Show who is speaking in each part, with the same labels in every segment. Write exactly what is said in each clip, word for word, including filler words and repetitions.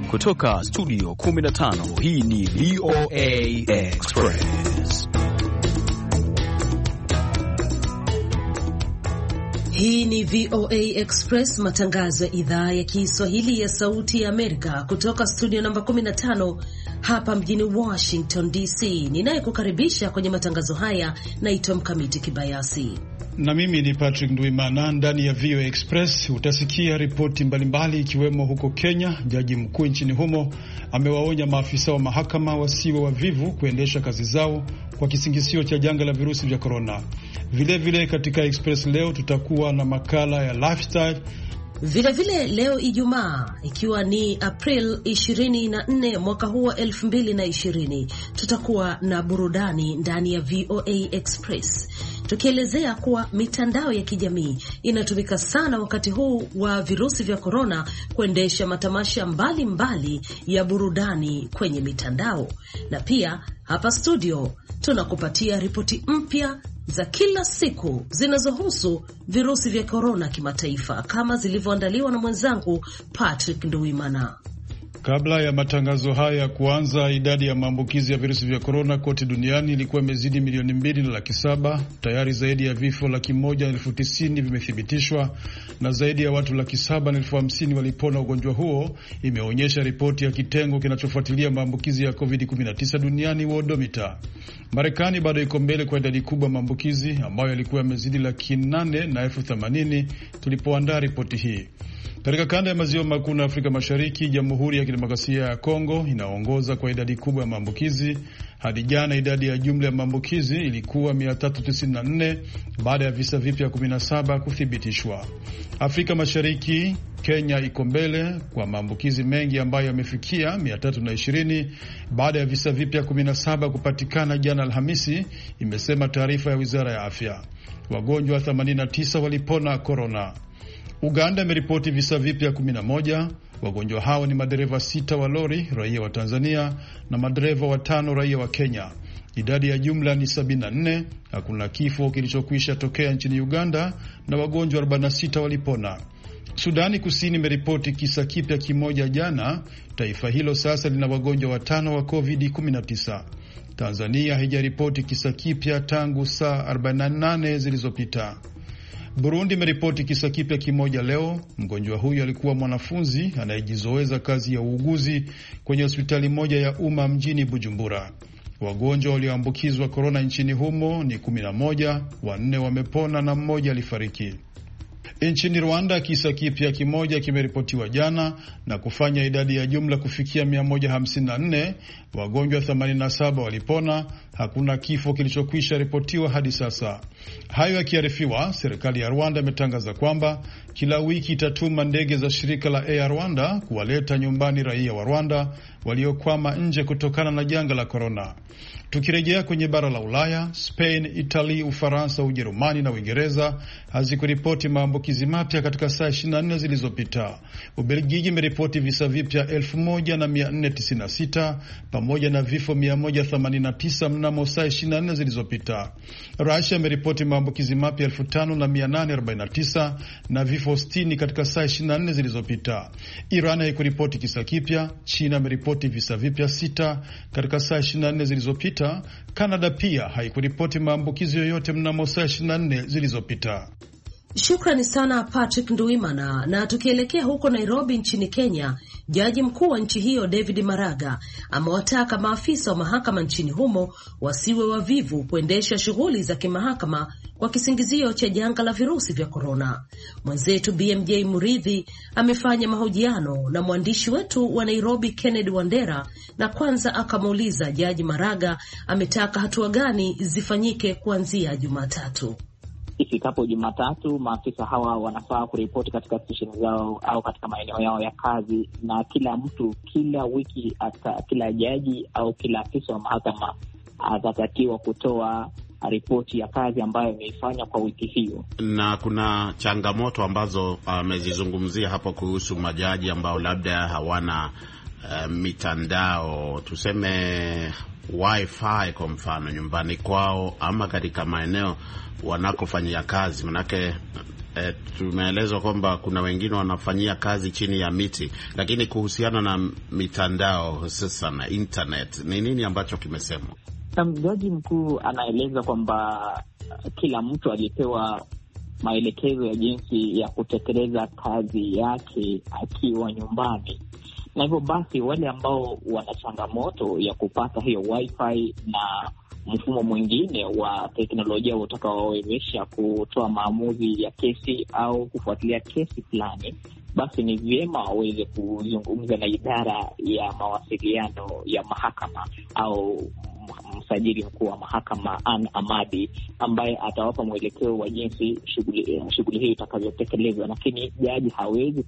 Speaker 1: Kutoka studio kumi na tano, hii ni V O A Express.
Speaker 2: Hii ni V O A Express, matangazo ya idhaa ya Kiswahili ya Sauti ya Amerika kutoka studio namba kumi na tano hapa mjini Washington D C. Ninayekukaribisha kwenye matangazo haya naitwa Mkamiti Kibayasi.
Speaker 3: Na mimi ni Patrick Nduimana. Ndani ya V O A Express utasikia ripoti mbalimbali, ikiwemo huko Kenya, jaji mkuu nchini humo amewaonya maafisa wa mahakama wasiwe wavivu kuendesha kazi zao kwa kisingizio cha janga la virusi vya corona. Vile vile katika Express leo tutakuwa na makala ya lifestyle.
Speaker 2: Vile vile leo Ijumaa, ikiwa ni April ishirini na nne mwaka huu wa elfu mbili na ishirini, tutakuwa na burudani ndani ya V O A Express, tukielezea kuwa mitandao ya kijamii inatumika sana wakati huu wa virusi vya corona kuendesha matamasha mbalimbali mbali ya burudani kwenye mitandao. Na pia hapa studio tunakupatia ripoti mpya za kila siku zinazohusu virusi vya corona kimataifa, kama zilivyoandaliwa na mwenzangu Patrick Nduimana.
Speaker 3: Kabla ya matangazo haya kuanza, idadi ya maambukizi ya virusi vya corona kote duniani ilikuwa imezidi milioni mbili na laki saba. Tayari zaidi ya vifo laki moja na elfu tisini vimethibitishwa na zaidi ya watu laki saba na elfu hamsini walipona ugonjwa huo, imeonyesha ripoti ya kitengo kinachofuatilia maambukizi ya covid kumi na tisa duniani, Worldometer. Marekani bado iko mbele kwa idadi kubwa maambukizi ambayo yalikuwa yamezidi laki nane na elfu themanini tulipoandaa ripoti hii. Katika kanda ya maziwa makuu na Afrika Mashariki, Jamhuri ya Kidemokrasia ya Kongo inaongoza kwa idadi kubwa ya maambukizi. Hadi jana idadi ya jumla ya maambukizi ilikuwa mia tatu tisini na nne baada ya visa vipya kumi na saba kuthibitishwa. Afrika Mashariki, Kenya iko mbele kwa maambukizi mengi ambayo yamefikia mia tatu na ishirini baada ya visa vipya kumi na saba kupatikana jana Alhamisi, imesema taarifa ya Wizara ya Afya. Wagonjwa themanini na tisa walipona corona. Uganda imeripoti visa vipya kumi na moja. Wagonjwa hao ni madereva sita wa lori raia wa Tanzania na madereva watano raia wa Kenya. Idadi ya jumla ni sabini na nne. Hakuna kifo kilichokwisha tokea nchini Uganda na wagonjwa arobaini na sita walipona. Sudani Kusini imeripoti kisa kipya kimoja jana. Taifa hilo sasa lina wagonjwa watano wa covid kumi na tisa. Tanzania haijaripoti kisa kipya tangu saa arobaini na nane zilizopita. Burundi imeripoti kisa kipya kimoja leo. Mgonjwa huyu alikuwa mwanafunzi anayejizoeza kazi ya uuguzi kwenye hospitali moja ya umma mjini Bujumbura. Wagonjwa walioambukizwa corona nchini humo ni kumi na moja, wanne wamepona na mmoja alifariki. Nchini Rwanda kisa kipya kimoja kimeripotiwa jana na kufanya idadi ya jumla kufikia mia moja hamsini na nne. Wagonjwa themanini na saba walipona. Hakuna kifo kilichokwisha ripotiwa hadi sasa. Hayo yakiarifiwa, serikali ya Rwanda imetangaza kwamba kila wiki itatuma ndege za shirika la Air Rwanda kuwaleta nyumbani raia wa Rwanda waliokwama nje kutokana na janga la corona. Tukirejea kwenye bara la Ulaya, Spain, Italy, Ufaransa, Ujerumani na Uingereza hazikuripoti maambukizi mapya katika saa ishirini na nne zilizopita. Ubelgiji imeripoti visa vipya elfu moja na mia nne tisini na sita pamoja na vifo mia moja themanini na tisa mnamo saa ishirini na nne zilizopita. Russia imeripoti maambukizi mapya elfu tano na mia nane arobaini na tisa na vifo sitini katika saa ishirini na nne zilizopita. Iran haikuripoti kisa kipya. China imeripoti visa vipya sita katika saa ishirini na nne zilizopita. Canada pia haikuripoti maambukizi yoyote mnamo saa ishirini na nne zilizopita.
Speaker 2: Shukrani sana Patrick Nduimana. Na tukielekea huko Nairobi nchini Kenya, jaji mkuu wa nchi hiyo David Maraga amewataka maafisa wa mahakama nchini humo wasiwe wavivu kuendesha shughuli za kimahakama kwa kisingizio cha janga la virusi vya corona. Mwenzetu B M J Muridhi amefanya mahojiano na mwandishi wetu wa Nairobi Kennedy Wandera, na kwanza akamuuliza jaji Maraga ametaka hatua gani zifanyike kuanzia Jumatatu.
Speaker 4: Ifikapo Jumatatu, maafisa hawa wanafaa kuripoti katika stesheni zao au katika maeneo yao ya kazi, na kila mtu kila wiki ata, kila jaji au kila afisa wa mahakama atatakiwa kutoa ripoti ya kazi ambayo imeifanya kwa wiki hiyo.
Speaker 5: Na kuna changamoto ambazo amezizungumzia uh, hapo kuhusu majaji ambao labda hawana uh, mitandao, tuseme wifi kwa mfano nyumbani kwao ama katika maeneo wanakofanyia kazi. Manake E, tumeelezwa kwamba kuna wengine wanafanyia kazi chini ya miti, lakini kuhusiana na mitandao hususan na internet, ni nini ambacho kimesemwa?
Speaker 4: Jaji mkuu anaeleza kwamba kila mtu alipewa maelekezo ya jinsi ya kutekeleza kazi yake akiwa nyumbani, na hivyo basi wale ambao wana changamoto ya kupata hiyo wifi na mfumo mwingine wa teknolojia utakaowezesha kutoa maamuzi ya kesi au kufuatilia kesi fulani, basi ni vyema waweze kuzungumza na idara ya mawasiliano ya mahakama au msajili mkuu wa mahakama Ann Amadi, ambaye atawapa mwelekeo wa jinsi shughuli shughuli hii itakavyotekelezwa. Lakini jaji hawezi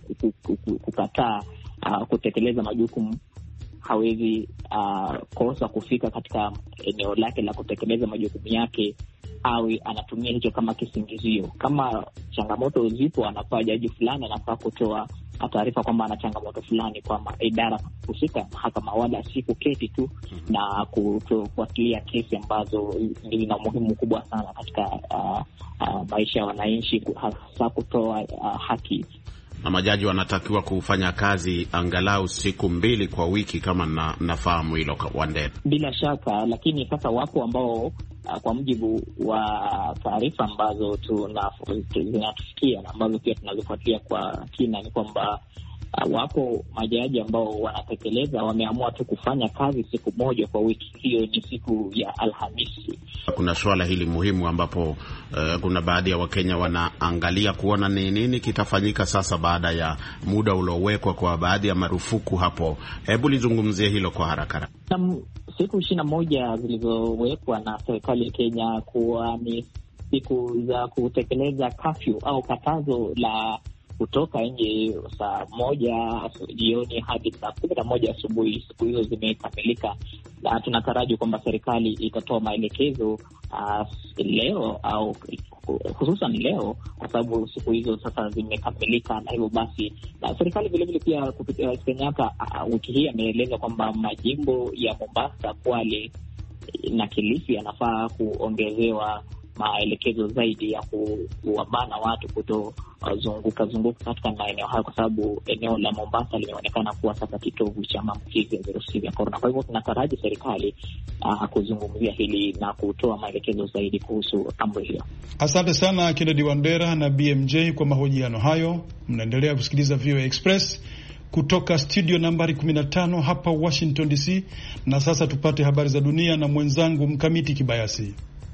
Speaker 4: kukataa uh, kutekeleza majukumu, hawezi uh, kosa kufika katika eneo lake la kutekeleza majukumu yake, au anatumia hicho kama kisingizio. Kama changamoto zipo, anafaa jaji fulani anafaa kutoa taarifa kwamba ana changamoto fulani kwa idara husika mahakama, wala si kuketi tu na kufuatilia kesi ambazo zina umuhimu mkubwa sana katika uh, uh, maisha ya wananchi, hasa kutoa uh, haki.
Speaker 5: Na majaji wanatakiwa kufanya kazi angalau siku mbili kwa wiki, kama na, nafahamu hilo Wandera.
Speaker 4: Bila shaka, lakini sasa wapo ambao uh, kwa mujibu wa taarifa ambazo zinatufikia na ambazo pia tunazifuatilia kwa kina, ni kwamba uh, wapo majaji ambao wanatekeleza, wameamua tu kufanya kazi siku moja kwa wiki. Hiyo ni siku ya Alhamisi.
Speaker 5: Kuna swala hili muhimu ambapo uh, kuna baadhi ya Wakenya wanaangalia kuona ni nini kitafanyika sasa baada ya muda uliowekwa kwa baadhi ya marufuku hapo. Hebu lizungumzie hilo kwa haraka.
Speaker 4: Um, siku ishirini na moja zilizowekwa na serikali ya Kenya kuwa ni siku za kutekeleza kafyu au katazo la kutoka nje saa moja jioni hadi saa kumi na moja asubuhi. Siku hizo zimekamilika, na tunataraji kwamba serikali itatoa maelekezo uh, leo au hususan leo, kwa sababu siku hizo sasa zimekamilika. Na hivyo basi, na serikali vile vile pia kupitia Kenyatta uh, wiki hii ameeleza kwamba majimbo ya Mombasa, Kwale na Kilifi yanafaa kuongezewa maelekezo zaidi ya kuwabana watu kutozunguka uh, zunguka katika maeneo hayo, kwa sababu eneo la Mombasa limeonekana kuwa sasa kitovu cha maambukizi ya virusi vya korona. Kwa hivyo tunataraji serikali uh, kuzungumzia hili na kutoa maelekezo zaidi kuhusu amri hiyo.
Speaker 3: Asante sana Kennedy Wandera na B M J kwa mahojiano hayo. Mnaendelea kusikiliza V O A Express kutoka studio nambari kumi na tano hapa Washington D C, na sasa tupate habari za dunia na mwenzangu Mkamiti Kibayasi.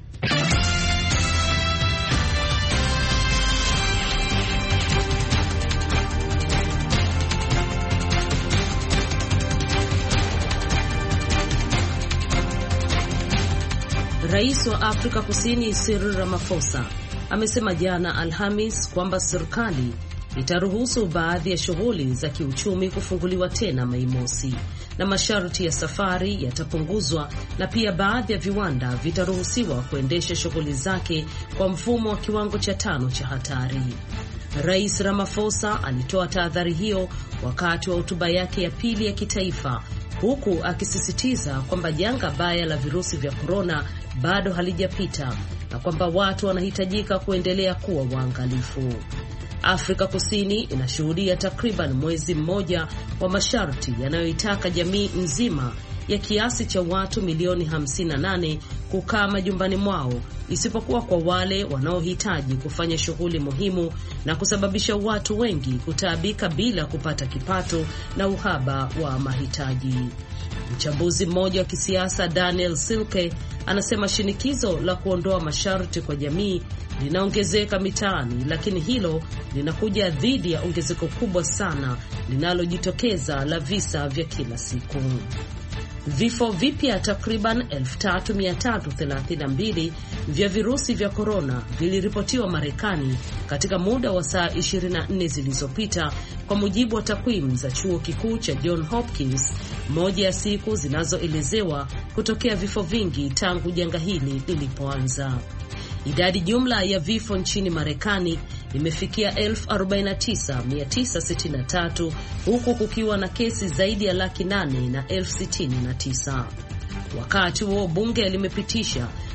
Speaker 2: Rais wa Afrika Kusini Cyril Ramaphosa amesema jana Alhamis kwamba serikali itaruhusu baadhi ya shughuli za kiuchumi kufunguliwa tena Mei Mosi, na masharti ya safari yatapunguzwa, na pia baadhi ya viwanda vitaruhusiwa kuendesha shughuli zake kwa mfumo wa kiwango cha tano cha hatari. Rais Ramaphosa alitoa tahadhari hiyo wakati wa hotuba yake ya pili ya kitaifa, huku akisisitiza kwamba janga baya la virusi vya korona bado halijapita na kwamba watu wanahitajika kuendelea kuwa waangalifu. Afrika Kusini inashuhudia takriban mwezi mmoja wa masharti yanayoitaka jamii nzima ya kiasi cha watu milioni hamsini na nane kukaa majumbani mwao, isipokuwa kwa wale wanaohitaji kufanya shughuli muhimu, na kusababisha watu wengi kutaabika bila kupata kipato na uhaba wa mahitaji. Mchambuzi mmoja wa kisiasa Daniel Silke anasema shinikizo la kuondoa masharti kwa jamii linaongezeka mitaani, lakini hilo linakuja dhidi ya ongezeko kubwa sana linalojitokeza la visa vya kila siku. Vifo vipya takriban elfu tatu mia tatu thelathini na mbili vya virusi vya korona viliripotiwa Marekani katika muda wa saa ishirini na nne zilizopita, kwa mujibu wa takwimu za chuo kikuu cha John Hopkins, moja ya siku zinazoelezewa kutokea vifo vingi tangu janga hili lilipoanza. Idadi jumla ya vifo nchini Marekani imefikia elfu arobaini na tisa mia tisa sitini na tatu, huku kukiwa na kesi zaidi ya laki nane na elfu sitini na tisa. Wakati huo bunge limepitisha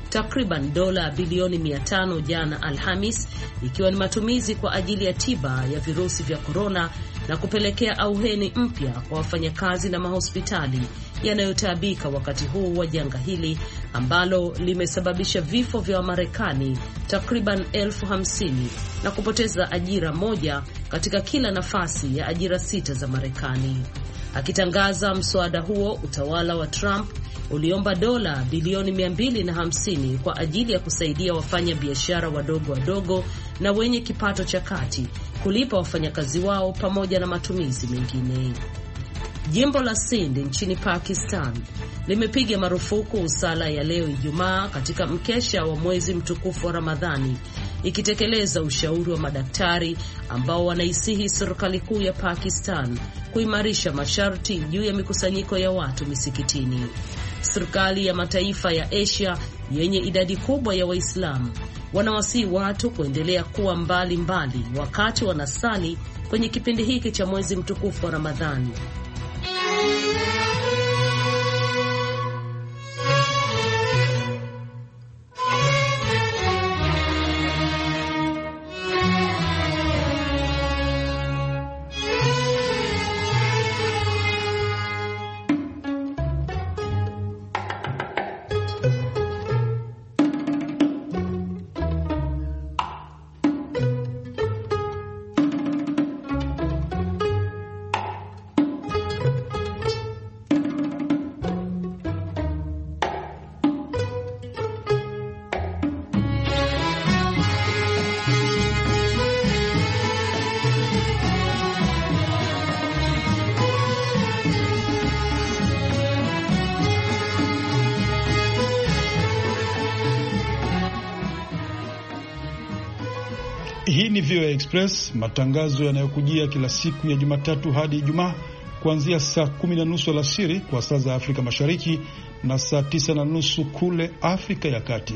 Speaker 2: takriban dola bilioni mia tano jana Alhamis, ikiwa ni matumizi kwa ajili ya tiba ya virusi vya korona na kupelekea auheni mpya kwa wafanyakazi na mahospitali yanayotaabika wakati huu wa janga hili ambalo limesababisha vifo vya Wamarekani takriban elfu hamsini na kupoteza ajira moja katika kila nafasi ya ajira sita za Marekani. Akitangaza mswada huo, utawala wa Trump uliomba dola bilioni mia mbili na hamsini kwa ajili ya kusaidia wafanya biashara wadogo wadogo na wenye kipato cha kati kulipa wafanyakazi wao pamoja na matumizi mengine. Jimbo la Sindh nchini Pakistan limepiga marufuku sala ya leo Ijumaa katika mkesha wa mwezi mtukufu wa Ramadhani, ikitekeleza ushauri wa madaktari ambao wanaisihi serikali kuu ya Pakistan kuimarisha masharti juu ya mikusanyiko ya watu misikitini. Serikali ya mataifa ya Asia yenye idadi kubwa ya Waislamu wanawasihi watu kuendelea kuwa mbali mbali wakati wanasali kwenye kipindi hiki cha mwezi mtukufu wa Ramadhani.
Speaker 3: Hii ni V O A Express, matangazo yanayokujia kila siku ya Jumatatu hadi Ijumaa kuanzia saa kumi na nusu alasiri kwa saa za Afrika Mashariki na saa tisa na nusu kule Afrika ya Kati.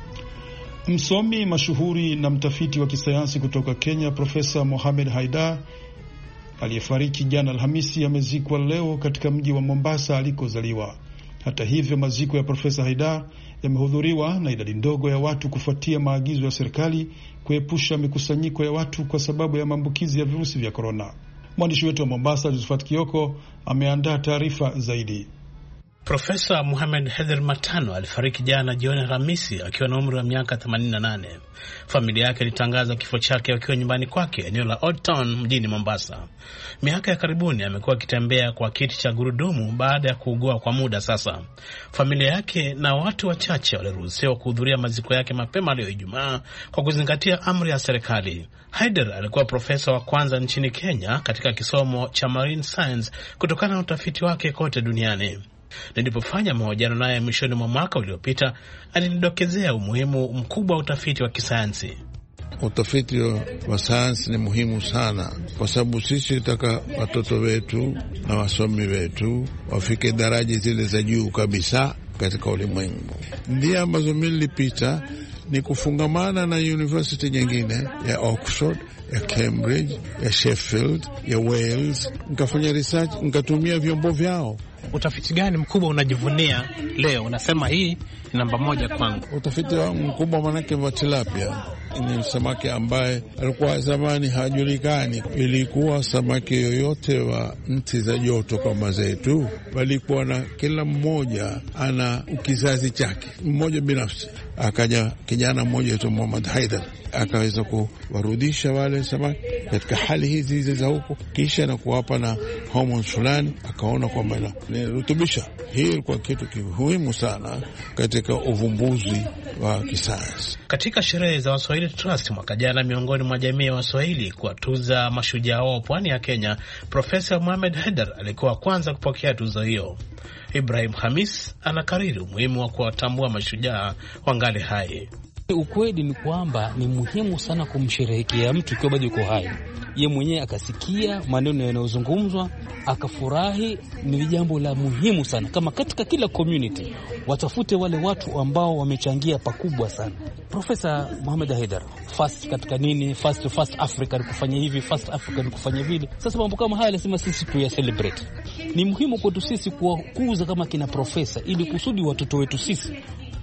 Speaker 3: Msomi mashuhuri na mtafiti wa kisayansi kutoka Kenya, Profesa Mohamed Haidar, aliyefariki jana Alhamisi, amezikwa leo katika mji wa Mombasa alikozaliwa. Hata hivyo, maziko ya Profesa Haidar yamehudhuriwa na idadi ndogo ya watu kufuatia maagizo ya serikali kuepusha mikusanyiko ya watu kwa sababu ya maambukizi ya virusi vya korona. Mwandishi wetu wa Mombasa, Josephat Kioko, ameandaa taarifa zaidi.
Speaker 6: Profesa Mohamed Haidar Matano alifariki jana jioni Alhamisi akiwa na umri wa miaka themanini na nane. Familia yake ilitangaza kifo chake akiwa nyumbani kwake eneo la Old Town mjini Mombasa. Miaka ya karibuni amekuwa akitembea kwa kiti cha gurudumu baada ya kuugua kwa muda sasa. Familia yake na watu wachache waliruhusiwa kuhudhuria maziko yake mapema leo Ijumaa kwa kuzingatia amri ya serikali. Haidar alikuwa profesa wa kwanza nchini Kenya katika kisomo cha Marine Science kutokana na utafiti wake kote duniani. Nilipofanya mahojiano naye mwishoni mwa mwaka uliopita, alinidokezea umuhimu mkubwa wa utafiti wa kisayansi.
Speaker 7: Utafiti wa sayansi ni muhimu sana kwa sababu sisi tutaka watoto wetu na wasomi wetu wafike daraja zile za juu kabisa katika ulimwengu. Ndia ambazo mimi nilipita ni kufungamana na university nyingine ya Oxford, ya Cambridge, ya Sheffield, ya Wales. Nikafanya research, nikatumia vyombo vyao.
Speaker 6: Utafiti gani mkubwa unajivunia leo? Unasema hii ni namba moja kwangu.
Speaker 7: Utafiti wangu mkubwa manake wa tilapia. Ni samaki ambaye alikuwa zamani hajulikani. Ilikuwa samaki yoyote wa nchi za joto kama zetu, walikuwa na kila mmoja ana kizazi chake mmoja binafsi. Akaja kijana mmoja tu Mohamed Haidar akaweza kuwarudisha wale samaki katika hali hizi hizi za huko, kisha na kuwapa na hormones fulani, akaona kwamba ni rutubisha. Hii ilikuwa kitu muhimu sana katika uvumbuzi wa kisayansi.
Speaker 6: Katika sherehe za Waswahili Trust mwaka jana, miongoni mwa jamii ya Waswahili kuwatuza mashujaa wao pwani ya Kenya, Profesa Mohamed Haidar alikuwa kwanza kupokea tuzo hiyo. Ibrahim Hamis anakariri umuhimu wa kuwatambua mashujaa wangali hai.
Speaker 8: Ukweli ni kwamba ni muhimu sana kumsherehekea mtu ikiwa bado yuko hai. Yeye mwenyewe akasikia maneno yanayozungumzwa akafurahi, ni jambo la muhimu sana. Kama katika kila community watafute wale watu ambao wamechangia pakubwa sana. Profesa Mohamed Haidar first katika nini, first first Africa ni kufanya hivi, first Africa ni kufanya vile. Sasa mambo kama haya lazima sisi tu ya celebrate. Ni muhimu kwetu sisi kuwakuza kama kina profesa, ili kusudi watoto wetu sisi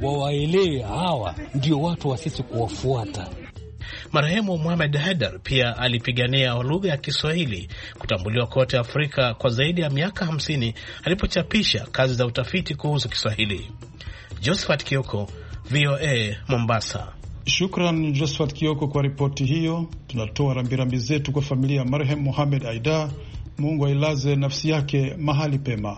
Speaker 8: wawaelewe hawa ndio watu wa sisi kuwafuata.
Speaker 6: Marehemu Mohamed Haidar pia alipigania lugha ya Kiswahili kutambuliwa kote Afrika kwa zaidi ya miaka hamsini alipochapisha kazi za utafiti kuhusu Kiswahili. Josephat Kioko, V O A, Mombasa.
Speaker 3: Shukran Josephat Kioko kwa ripoti hiyo. Tunatoa rambirambi zetu kwa familia ya marehemu Mohamed Haidar. Mungu ailaze nafsi yake mahali pema.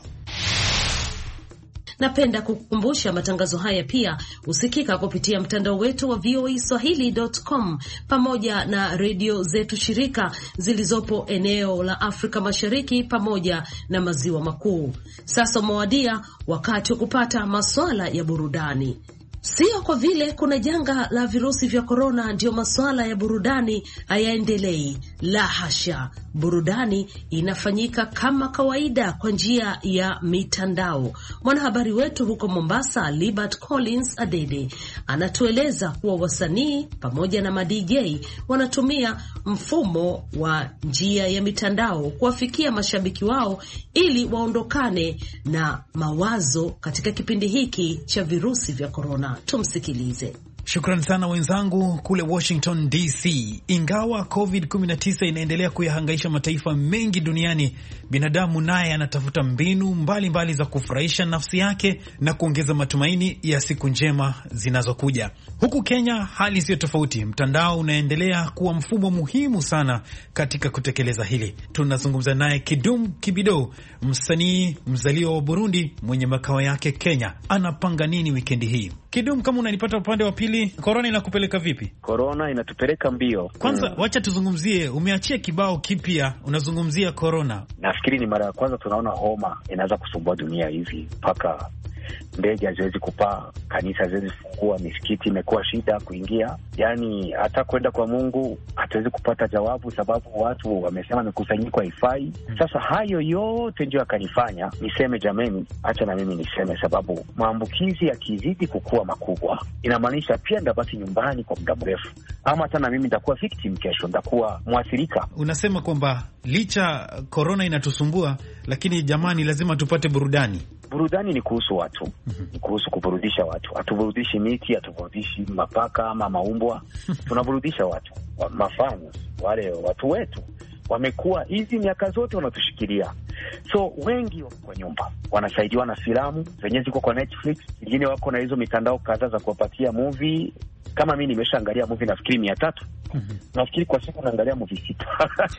Speaker 2: Napenda kukumbusha matangazo haya pia usikika kupitia mtandao wetu wa v o a swahili dot com pamoja na redio zetu shirika zilizopo eneo la Afrika Mashariki pamoja na maziwa makuu. Sasa umewadia wakati wa kupata masuala ya burudani. Sio kwa vile kuna janga la virusi vya korona ndio masuala ya burudani hayaendelei. La hasha, burudani inafanyika kama kawaida kwa njia ya mitandao. Mwanahabari wetu huko Mombasa, Libert Collins Adede, anatueleza kuwa wasanii pamoja na ma D J wanatumia mfumo wa njia ya mitandao kuwafikia mashabiki wao ili waondokane na mawazo katika kipindi hiki cha virusi vya korona. Tumsikilize.
Speaker 9: Shukran sana wenzangu kule Washington D C. Ingawa covid kumi na tisa inaendelea kuyahangaisha mataifa mengi duniani, binadamu naye anatafuta mbinu mbalimbali mbali za kufurahisha nafsi yake na kuongeza matumaini ya siku njema zinazokuja. Huku Kenya hali sio tofauti. Mtandao unaendelea kuwa mfumo muhimu sana katika kutekeleza hili. Tunazungumza naye Kidum Kibido, msanii mzaliwa wa Burundi mwenye makao yake Kenya. Anapanga nini wikendi hii? Kidum, kama unanipata upande wa pili, korona inakupeleka vipi?
Speaker 10: Korona inatupeleka mbio.
Speaker 9: Kwanza hmm. wacha tuzungumzie, umeachia kibao kipya, unazungumzia korona.
Speaker 10: Nafikiri ni mara ya kwanza tunaona homa inaanza kusumbua dunia hivi, mpaka ndege haziwezi kupaa, kanisa haziwezi fungua, misikiti imekuwa shida kuingia. Yani hata kwenda kwa Mungu hatuwezi kupata jawabu sababu watu wamesema mikusanyiko haifai. Sasa hayo yote ndio akanifanya niseme jameni, acha na mimi niseme, sababu maambukizi yakizidi kukua makubwa inamaanisha pia ndabaki nyumbani kwa muda mrefu, ama hata na mimi nitakuwa victim kesho, nitakuwa mwathirika.
Speaker 9: Unasema kwamba licha corona inatusumbua, lakini jamani lazima tupate burudani.
Speaker 10: Burudani ni kuhusu watu, mm-hmm. ni kuhusu kuburudisha watu. Hatuburudishi miti, hatuburudishi mapaka ama maumbwa. Tunaburudisha watu, wa, mafano wale watu wetu wamekuwa hizi miaka zote wanatushikilia. So wengi wako kwa nyumba, wanasaidiwa na filamu zenye ziko kwa Netflix, wengine wako na hizo mitandao kadhaa za kuwapatia movie. Kama mimi nimeshaangalia movie nafikiri mia tatu. Mm-hmm. Nafikiri kwa siku naangalia movie sita.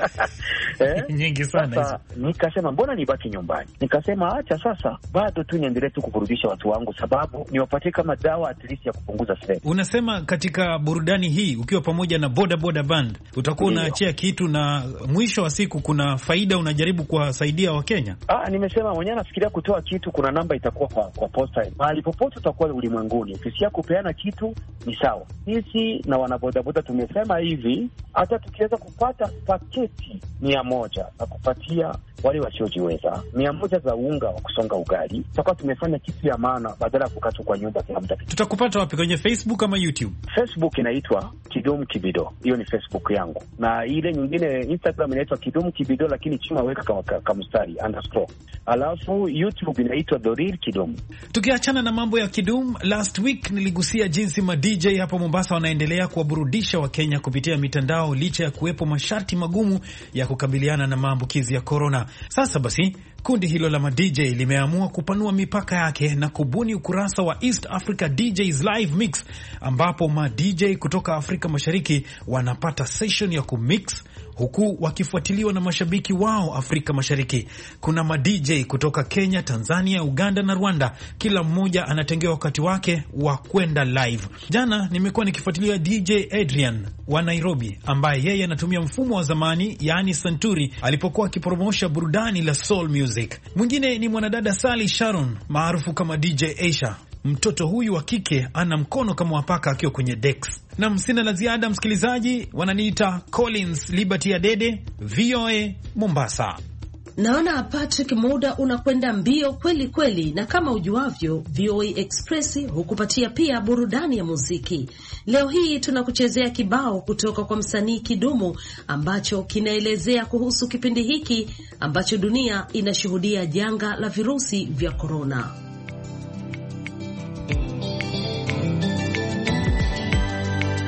Speaker 10: eh?
Speaker 9: Nyingi sana.
Speaker 10: Sasa nikasema mbona nibaki nyumbani? Nikasema acha sasa bado tu niendelee tu kuburudisha watu wangu, sababu niwapatie kama dawa at least ya kupunguza stress.
Speaker 9: Unasema katika burudani hii ukiwa pamoja na Boda Boda Band utakuwa unaachia kitu na mwisho wa siku kuna faida unajaribu kuwasaidia Wakenya?
Speaker 10: Ah, nimesema mwenyewe nafikiria kutoa kitu, kuna namba itakuwa kwa, kwa posta. Mahali popote utakuwa ulimwenguni, ukisikia kupeana kitu ni sawa. Sisi na wanabodaboda tumesema hivi, hata tukiweza kupata paketi mia moja na kupatia wale wasiojiweza mia moja za unga wa kusonga ugali, tutakuwa tumefanya kitu ya maana badala ya kukaa kwa nyumba kila muda.
Speaker 9: Tutakupata wapi, kwenye Facebook ama YouTube?
Speaker 10: Facebook inaitwa Kidum Kibido, hiyo ni Facebook yangu, na ile nyingine Instagram inaitwa Kidum Kibido, lakini chuma weka kama kama mstari underscore. Alafu YouTube inaitwa Dorir Kidum.
Speaker 9: Tukiachana na mambo ya Kidum, last week niligusia jinsi ma D J hapo Mombasa wanaendelea kuwaburudisha Wakenya kupitia mitandao licha ya kuwepo masharti magumu ya kukabiliana na maambukizi ya corona. Sasa basi kundi hilo la ma D J limeamua kupanua mipaka yake na kubuni ukurasa wa East Africa D Js Live Mix, ambapo ma D J kutoka Afrika Mashariki wanapata session ya kumix huku wakifuatiliwa na mashabiki wao Afrika Mashariki. Kuna ma D J kutoka Kenya, Tanzania, Uganda na Rwanda. Kila mmoja anatengewa wakati wake wa kwenda live. Jana nimekuwa nikifuatilia D J Adrian wa Nairobi, ambaye yeye anatumia mfumo wa zamani yani Santuri alipokuwa akipromosha burudani la soul music. Mwingine ni mwanadada Sally Sharon maarufu kama D J Aisha. Mtoto huyu wa kike ana mkono kama wapaka akiwa kwenye decks. Na msina la ziada msikilizaji, wananiita Collins Liberty Adede, V O A Mombasa.
Speaker 2: Naona Patrick, muda unakwenda mbio kweli kweli, na kama ujuavyo V O A Express hukupatia pia burudani ya muziki. Leo hii tunakuchezea kibao kutoka kwa msanii Kidumu ambacho kinaelezea kuhusu kipindi hiki ambacho dunia inashuhudia janga la virusi vya korona.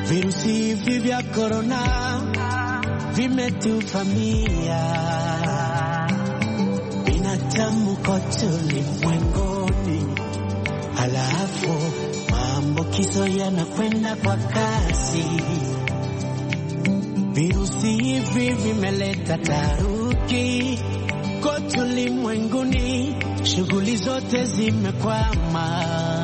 Speaker 11: Virusi hivi vya corona vimetuvamia, binadamu kote ulimwenguni, halafu maambukizo yanakwenda kwa kasi. Virusi hivi vimeleta taharuki kote ulimwenguni, shughuli zote zimekwama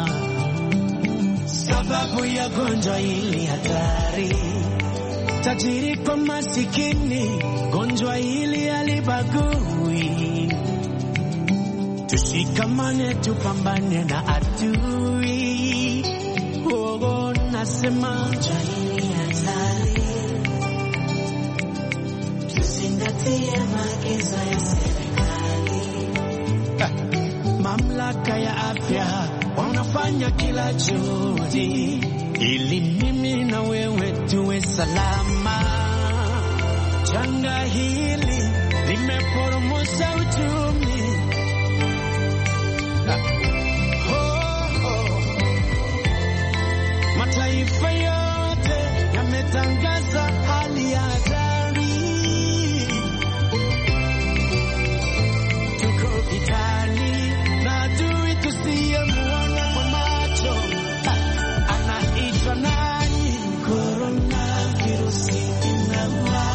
Speaker 11: sababu ya gonjwa hili hatari. Tajiri kwa masikini, gonjwa hili halibagui. Tushikamane, tupambane na adui. Oh, nasema gonjwa hili hatari, tuzingatie maagizo ya serikali. Mamlaka ya afya wanafanya kila juhudi ili mimi na wewe tuwe salama. Janga hili limeporomosha uchumi. Oh, oh. Mataifa yote yametangaza hali ya hatari. Tuko vitani na adui tusiyemuona kwa macho. Anaitwa nani? Coronavirus inaua.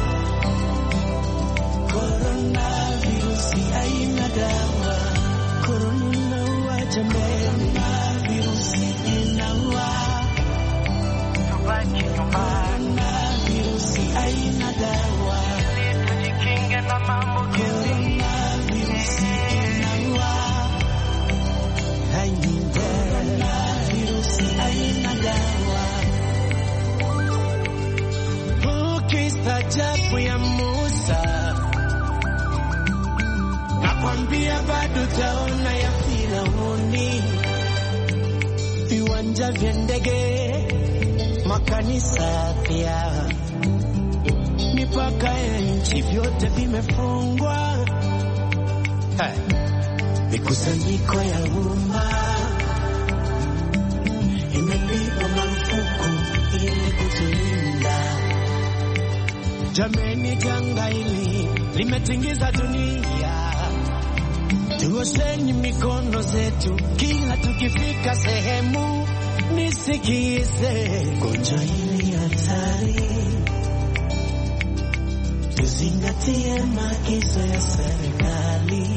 Speaker 11: Coronavirus haina dawa. Corona inaua jamani. Coronavirus inaua. Tubaki nyumbani. Coronavirus haina dawa. Tujikinge na maambukizi. Coronavirus inaua. Coronavirus haina dawa. Ukistajabu ya Musa, nakwambia bado taona ya Firauni. Viwanja vya ndege, makanisa pia, mipaka ya nchi vyote vimefungwa. Mikusanyiko ya umma imepigwa marufuku ili kutulinda. Jameni, janga hili limetingiza dunia. Tuosheni mikono zetu kila tukifika sehemu. Nisikize, gonjwa hili hatari, tuzingatie maagizo ya serikali.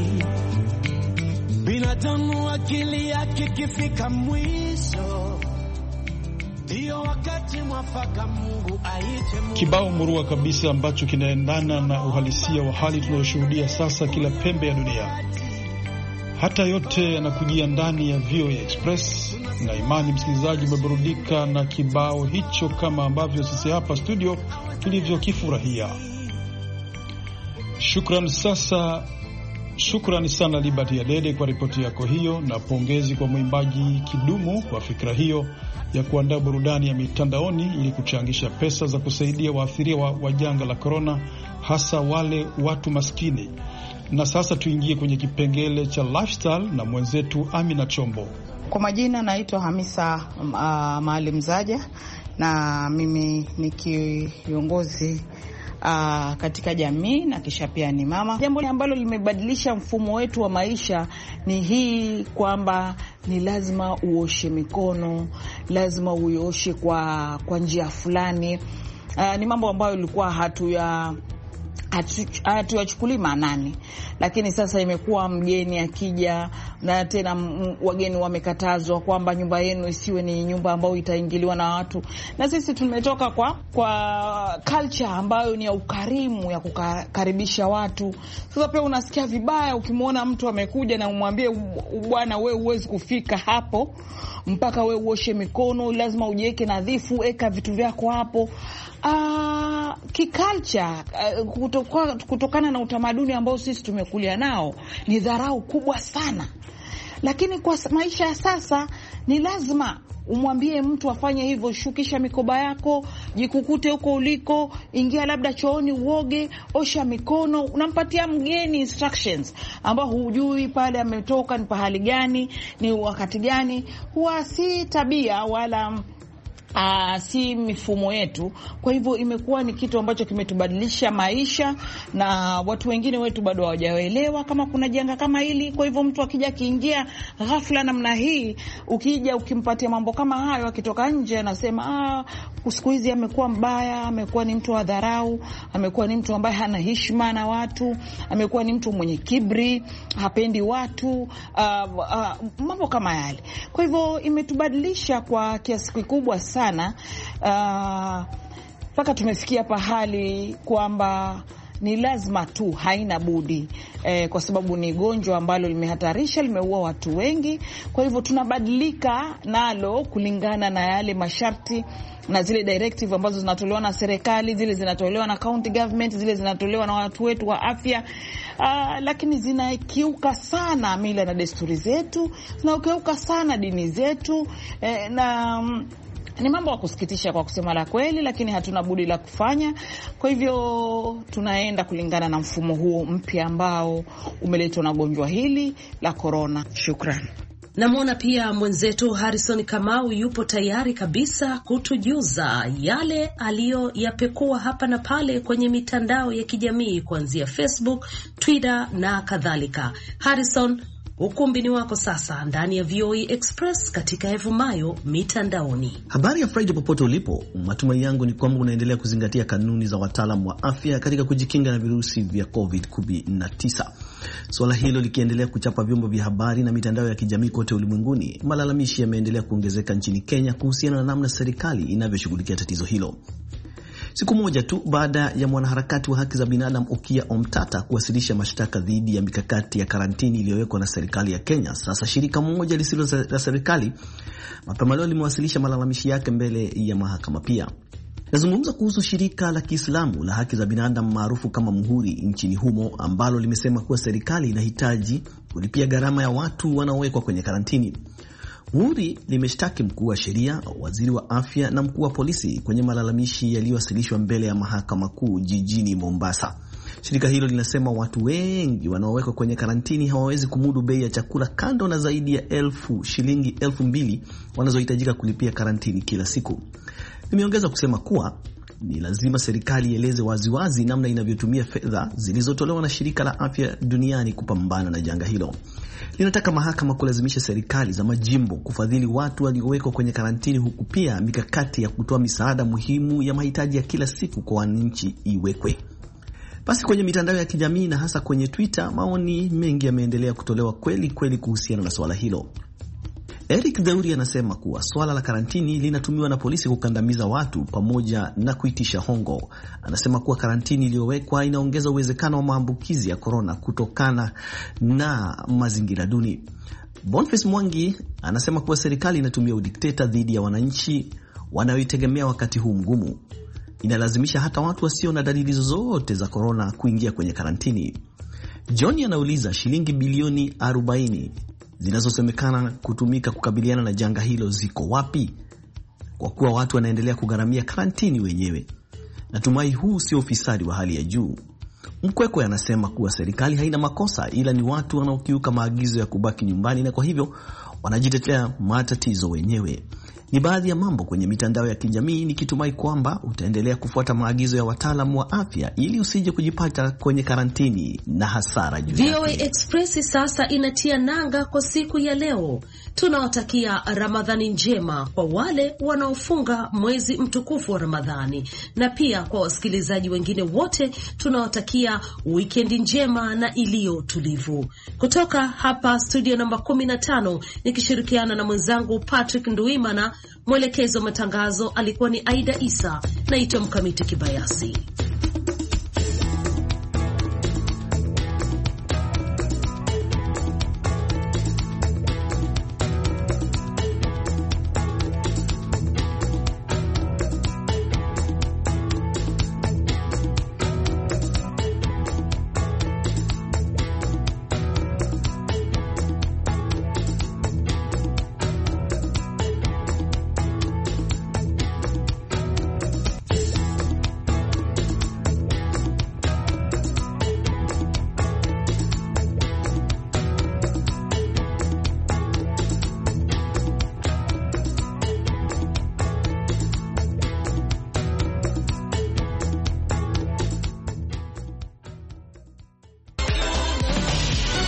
Speaker 11: Binadamu akili yake kifika mwisho, ndio wakati mwafaka Mungu aite.
Speaker 3: Kibao murua kabisa ambacho kinaendana na uhalisia wa hali tunayoshuhudia sasa kila pembe ya dunia. Hata yote yanakujia ndani ya V O A Express, na imani msikilizaji umeburudika na kibao hicho kama ambavyo sisi hapa studio tulivyokifurahia. Shukran sasa Shukrani sana Liberty ya Dede kwa ripoti yako hiyo, na pongezi kwa mwimbaji Kidumu kwa fikra hiyo ya kuandaa burudani ya mitandaoni ili kuchangisha pesa za kusaidia waathiriwa wa janga la corona, hasa wale watu maskini. Na sasa tuingie kwenye kipengele cha lifestyle na mwenzetu Amina Chombo.
Speaker 12: Kwa majina naitwa Hamisa uh, Maalim Zaja, na mimi ni kiongozi Uh, katika jamii na kisha pia ni mama. Jambo ambalo limebadilisha mfumo wetu wa maisha ni hii kwamba ni lazima uoshe mikono, lazima uioshe kwa kwa njia fulani. Uh, ni mambo ambayo ilikuwa hatuya hatuyachukulii maanani, lakini sasa imekuwa mgeni akija, na tena wageni wamekatazwa kwamba nyumba yenu isiwe ni nyumba ambayo itaingiliwa na watu. Na sisi tumetoka kwa kwa culture ambayo ni ya ukarimu, ya kukaribisha watu. Sasa pia unasikia vibaya ukimwona mtu amekuja na umwambie bwana, wewe huwezi kufika hapo mpaka wewe uoshe mikono, lazima ujiweke nadhifu, eka vitu vyako hapo. Ah, kiculture uh, kutoka, kutokana na utamaduni ambao sisi tumekulia nao, ni dharau kubwa sana. Lakini kwa maisha ya sasa ni lazima umwambie mtu afanye hivyo. Shukisha mikoba yako, jikukute huko uliko, ingia labda chooni uoge, osha mikono. Unampatia mgeni instructions ambao hujui pale ametoka ni pahali gani, ni wakati gani. Huwa si tabia wala Uh, si mifumo yetu. Kwa hivyo imekuwa ni kitu ambacho kimetubadilisha maisha, na watu wengine wetu bado hawajaelewa kama kuna janga kama hili. Kwa hivyo mtu akija kiingia ghafla namna hii, ukija ukimpatia mambo kama hayo, akitoka nje anasema ah, siku hizi amekuwa mbaya, amekuwa ni mtu wa dharau, amekuwa ni mtu ambaye hana heshima na watu, amekuwa ni mtu mwenye kiburi, hapendi watu, uh, uh, mambo kama yale. Kwa hivyo imetubadilisha kwa kiasi kikubwa sana, mpaka uh, tumefikia pahali kwamba ni lazima tu, haina budi eh, kwa sababu ni gonjwa ambalo limehatarisha, limeua watu wengi. Kwa hivyo tunabadilika nalo kulingana na yale masharti na zile directive ambazo zinatolewa na serikali, zile zinatolewa na county government, zile zinatolewa na watu wetu wa afya. Uh, lakini zinakiuka sana mila na desturi zetu, zinakiuka sana dini zetu, eh, na um, ni mambo ya kusikitisha kwa kusema la kweli, lakini hatuna budi la kufanya. Kwa hivyo tunaenda kulingana na mfumo huo mpya ambao umeletwa na gonjwa hili la corona. Shukran.
Speaker 2: Namwona pia mwenzetu Harrison Kamau yupo tayari kabisa kutujuza yale aliyoyapekua hapa na pale kwenye mitandao ya kijamii kuanzia Facebook, Twitter na kadhalika. Harrison, ukumbi ni wako sasa ndani ya V O E Express katika Evumayo mitandaoni.
Speaker 13: Habari ya Friday popote ulipo. Matumaini yangu ni kwamba unaendelea kuzingatia kanuni za wataalamu wa afya katika kujikinga na virusi vya covid kumi na tisa. Swala hilo likiendelea kuchapa vyombo vya habari na mitandao ya kijamii kote ulimwenguni, malalamishi yameendelea kuongezeka nchini Kenya kuhusiana na namna serikali inavyoshughulikia tatizo hilo. Siku moja tu baada ya mwanaharakati wa haki za binadamu Okiya Omtata kuwasilisha mashtaka dhidi ya mikakati ya karantini iliyowekwa na serikali ya Kenya, sasa shirika moja lisilo la serikali mapema leo limewasilisha malalamishi yake mbele ya mahakama pia. Nazungumza kuhusu shirika la Kiislamu la haki za binadamu maarufu kama Muhuri nchini humo, ambalo limesema kuwa serikali inahitaji kulipia gharama ya watu wanaowekwa kwenye karantini. Muhuri limeshtaki mkuu wa sheria, waziri wa afya na mkuu wa polisi kwenye malalamishi yaliyowasilishwa mbele ya mahakama kuu jijini Mombasa. Shirika hilo linasema watu wengi wanaowekwa kwenye karantini hawawezi kumudu bei ya chakula, kando na zaidi ya elfu shilingi elfu mbili wanazohitajika kulipia karantini kila siku. Limeongeza kusema kuwa ni lazima serikali ieleze waziwazi namna inavyotumia fedha zilizotolewa na shirika la afya duniani kupambana na janga hilo. Linataka mahakama kulazimisha serikali za majimbo kufadhili watu waliowekwa kwenye karantini, huku pia mikakati ya kutoa misaada muhimu ya mahitaji ya kila siku kwa wananchi iwekwe. Basi kwenye mitandao ya kijamii na hasa kwenye Twitter, maoni mengi yameendelea kutolewa kweli kweli kuhusiana na swala hilo. Eric Dhauri anasema kuwa swala la karantini linatumiwa na polisi kukandamiza watu pamoja na kuitisha hongo. Anasema kuwa karantini iliyowekwa inaongeza uwezekano wa maambukizi ya corona kutokana na mazingira duni. Boniface Mwangi anasema kuwa serikali inatumia udikteta dhidi ya wananchi wanaoitegemea wakati huu mgumu. Inalazimisha hata watu wasio na dalili zozote za corona kuingia kwenye karantini. Johnny anauliza shilingi bilioni arobaini zinazosemekana kutumika kukabiliana na janga hilo ziko wapi, kwa kuwa watu wanaendelea kugharamia karantini wenyewe. Natumai huu sio ufisadi wa hali ya juu. Mkwekwe anasema kuwa serikali haina makosa, ila ni watu wanaokiuka maagizo ya kubaki nyumbani na kwa hivyo wanajitetea matatizo wenyewe. Ni baadhi ya mambo kwenye mitandao ya kijamii, nikitumai kwamba utaendelea kufuata maagizo ya wataalamu wa afya ili usije kujipata kwenye karantini na hasara juu yake.
Speaker 2: V O A Express sasa inatia nanga kwa siku ya leo. Tunawatakia Ramadhani njema kwa wale wanaofunga mwezi mtukufu wa Ramadhani, na pia kwa wasikilizaji wengine wote tunawatakia weekend njema na iliyo tulivu. Kutoka hapa studio namba kumi na tano nikishirikiana na mwenzangu Patrick Nduimana, mwelekezo matangazo alikuwa ni Aida Isa, naitwa Mkamiti Kibayasi.